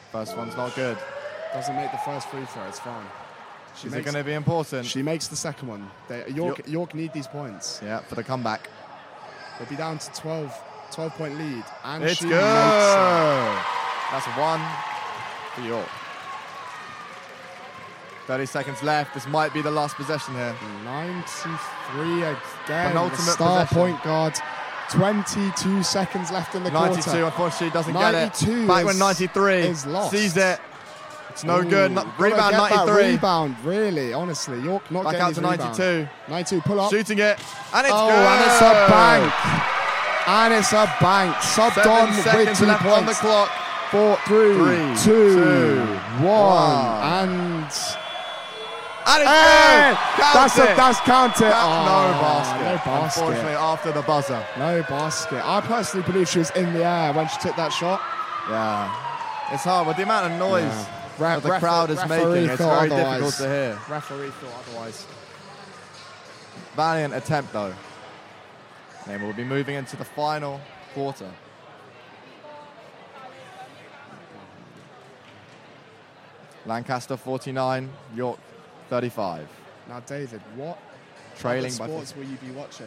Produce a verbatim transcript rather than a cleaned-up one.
First one's not good. Doesn't make the first free throw. It's fine. She Is makes, it going to be important? She makes the second one. They, York, York need these points. Yeah, for the comeback. They'll be down to twelve, twelve point lead. And It's she good. makes it. That's one for York. thirty seconds left. This might be the last possession here. ninety-three again. Penultimate The star possession. point guard. twenty-two seconds left in the ninety-two, quarter. unfortunately, doesn't get it. ninety-two Back when is- ninety-three. is lost. Sees it. It's no Ooh, good. No, gotta rebound get that ninety-three. Rebound, really, honestly. York not Back getting out his to rebound. ninety-two. ninety-two, pull up. Shooting it. And it's oh, good. and it's a bank. And it's a bank. Subbed Seven on with seconds two left points. on the clock. Four, three, Three, two, two, one. one. And And it's Hey! good. Count that's it. a, that's counted. That- Oh, no basket. No basket. Unfortunately, after the buzzer. No basket. I personally believe she was in the air when she took that shot. Yeah. It's hard. With the amount of noise Yeah. that the Ref- crowd is referee making, it's thought very otherwise. difficult to hear. Referee thought otherwise. Valiant attempt, though. And we'll be moving into the final quarter. Lancaster forty-nine, York thirty-five. Now, David, what Trailing other by sports will you be watching?